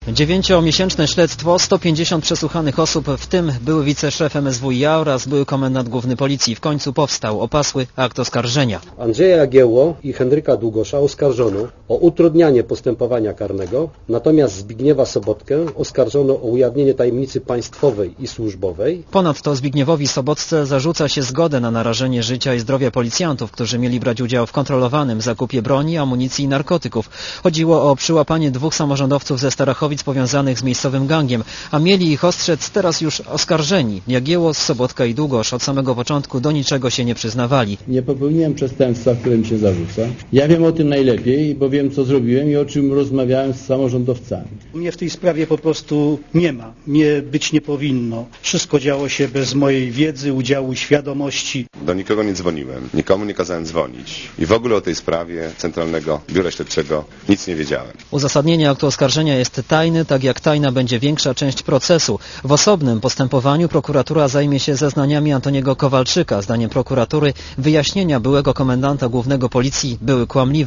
9-miesięczne śledztwo, 150 przesłuchanych osób, w tym były wiceszef MSWiA oraz były komendant główny policji. W końcu powstał opasły akt oskarżenia. Andrzeja Jagiełło i Henryka Długosza oskarżono o utrudnianie postępowania karnego, natomiast Zbigniewa Sobotkę oskarżono o ujawnienie tajemnicy państwowej i służbowej. Ponadto Zbigniewowi Sobotce zarzuca się zgodę na narażenie życia i zdrowia policjantów, którzy mieli brać udział w kontrolowanym zakupie broni, amunicji i narkotyków. Chodziło o przyłapanie 2 samorządowców ze Starachowic powiązanych z miejscowym gangiem, a mieli ich ostrzec teraz już oskarżeni. Jagiełło, Sobotka i Długosz od samego początku do niczego się nie przyznawali. Nie popełniłem przestępstwa, które mi się zarzuca. Ja wiem o tym najlepiej, bo wiem, co zrobiłem i o czym rozmawiałem z samorządowcami. Mnie w tej sprawie po prostu nie ma. Mnie być nie powinno. Wszystko działo się bez mojej wiedzy, udziału i świadomości. Do nikogo nie dzwoniłem, nikomu nie kazałem dzwonić i w ogóle o tej sprawie Centralnego Biura Śledczego nic nie wiedziałem. Uzasadnienie aktu oskarżenia jest tajne, tak jak tajna będzie większa część procesu. W osobnym postępowaniu prokuratura zajmie się zeznaniami Antoniego Kowalczyka. Zdaniem prokuratury wyjaśnienia byłego komendanta głównego policji były kłamliwe.